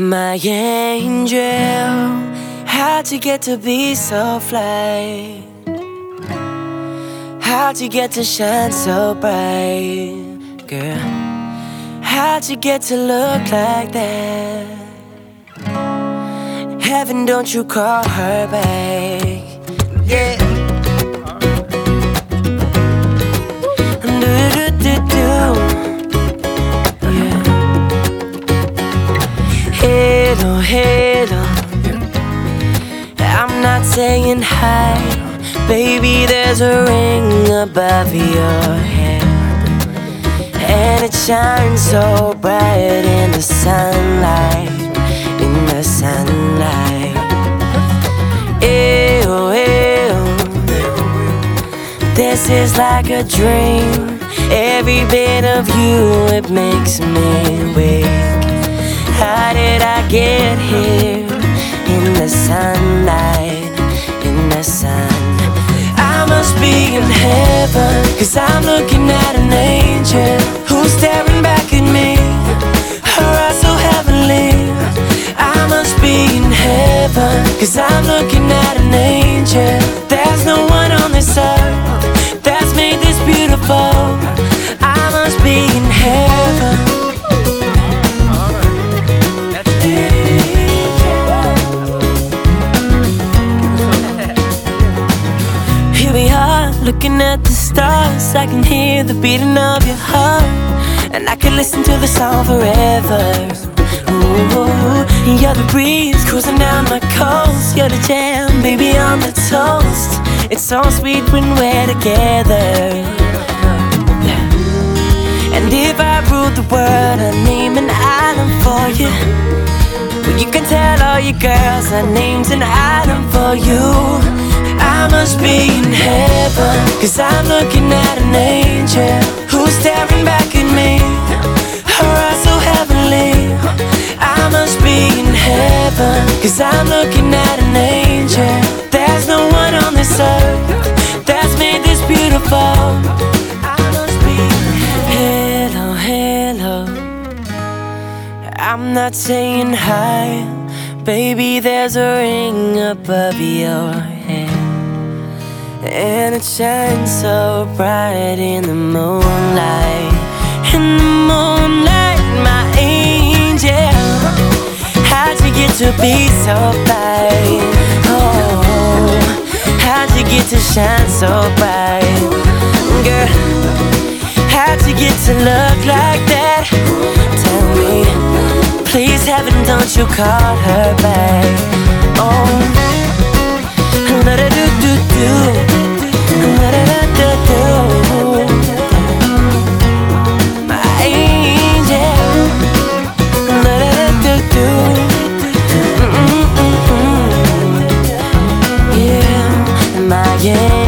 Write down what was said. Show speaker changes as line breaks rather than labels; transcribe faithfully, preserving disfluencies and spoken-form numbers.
My angel, how'd you get to be so fly? How'd you get to shine so bright? Girl, how'd you get to look like that? Heaven, don't you call her back? Yeah. Hello, hello, I'm not saying hi. Baby, there's a ring above your head, and it shines so bright in the sunlight, in the sunlight. Ew, ew, this is like a dream. Every bit of you, it makes me weak. How did I get here? In the sunlight, in the sun. I must be in heaven, 'cause I'm looking at an angel who's staring back at me, her eyes so heavenly. I must be in heaven, 'cause I'm looking at an angel. There's no one on this earth that's made this beautiful. I must be in heaven. Looking at the stars, I can hear the beating of your heart, and I can listen to the song forever. Ooh, you're the breeze cruising down my coast. You're the jam, baby, I'm the toast. It's so sweet when we're together. And if I ruled the world, I'd name an island for you. Well, you can tell all your girls I named an island for you. I must be in heaven, 'cause I'm looking at an angel who's staring back at me, her eyes so heavenly. I must be in heaven, 'cause I'm looking at an angel. There's no one on this earth that's made this beautiful. I must be in heaven. Hello, hello, I'm not saying hi. Baby, there's a ring above your head, and it shines so bright in the moonlight. In the moonlight, my angel, how'd you get to be so bright? Oh, how'd you get to shine so bright? Girl, how'd you get to look like that? Tell me, please, heaven, don't you call her back? Oh, la-da-do-do-do, la-da-da-do-do. My angel, la-da-da-do-do. Mm-mm-mm-mm. Yeah, my angel.